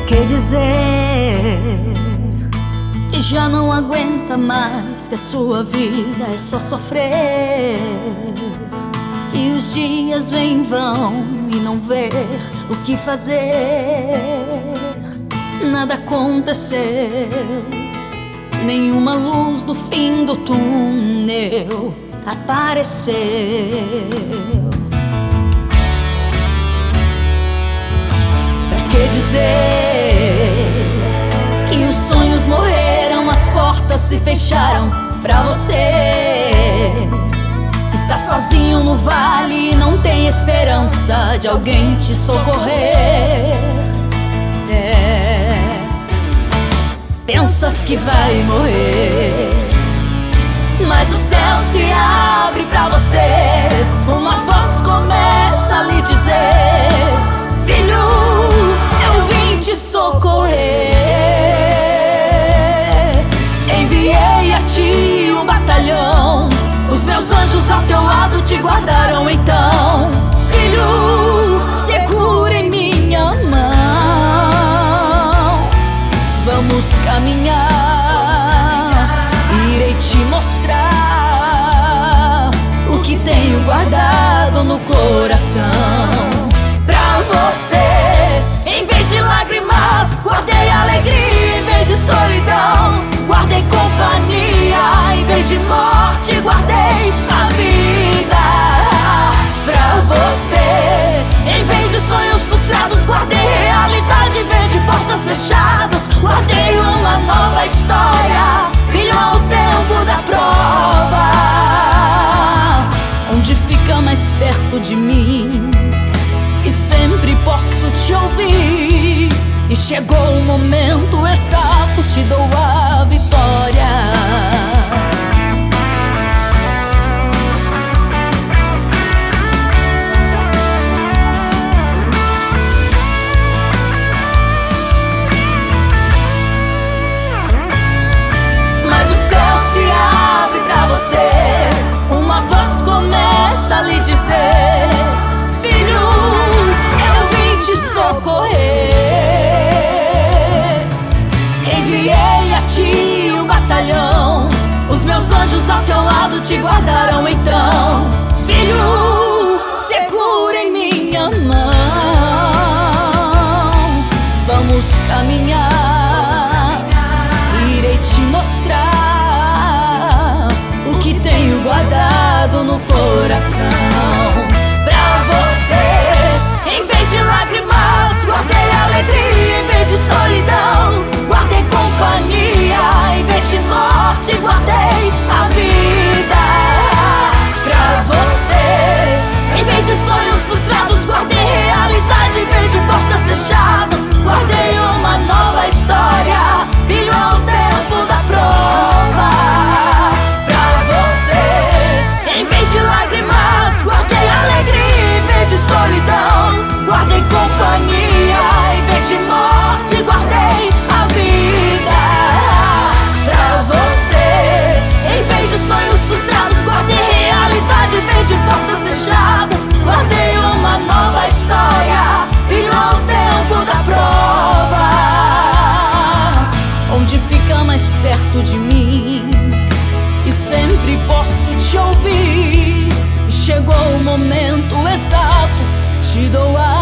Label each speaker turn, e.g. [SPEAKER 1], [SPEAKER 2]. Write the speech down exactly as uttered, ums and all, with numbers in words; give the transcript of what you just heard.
[SPEAKER 1] que dizer que já não aguenta mais, que a sua vida é só sofrer, e os dias vêm e vão e não ver o que fazer. Nada aconteceu, nenhuma luz do fim do túnel apareceu. Pra que dizer que os sonhos morreram, as portas se fecharam pra você? Está sozinho no vale e não tem esperança de alguém te socorrer. É, pensas que vai morrer, mas o céu se abre pra você. Uma voz começa a lhe dizer: filho, eu vim te socorrer. Enviei a ti o batalhão, os meus anjos ao teu lado te guardarão. Então, filho, segura em minha mão, vamos caminhar. Irei te mostrar o que tenho guardado no coração. Pra você, em vez de lágrimas, guardei alegria. Em vez de solidão, guardei companhia. Em vez de morte, guardei a vida. Pra você, em vez de sonhos frustrados, guardei realidade. Em vez de portas fechadas, guardei uma nova história. Filho, é o tempo da prova, onde fica mais perto de mim e sempre posso te ouvir. E chegou o momento exato, te dou a vitória. Mas o céu se abre pra você, uma voz começa a lhe dizer: filho, eu vim te socorrer. Enviei a ti o batalhão, os meus anjos ao teu lado te guardarão. Então, filho, segura em minha mão, vamos caminhar. Irei te mostrar o que tenho guardado no coração. Pra você, em vez de lágrimas, guardei alegria. Em vez de solidão, guardei companhia. Em vez de morte, guardei a vida. Pra você, em vez de sonhos frustrados, guardei realidade. Em vez de portas fechadas, guardei uma nova história. Filho, é o tempo da prova. Pra você, em vez de lágrimas, guardei alegria. Em vez de solidão, guardei companhia. Em vez de morte, guardei a vida. Pra você, em vez de sonhos frustrados, guardei realidade. Em vez de portas fechadas, guardei uma nova história. Filho, é o tempo da prova, onde fica mais perto de mim e sempre posso te ouvir. Chegou o momento exato, te dou a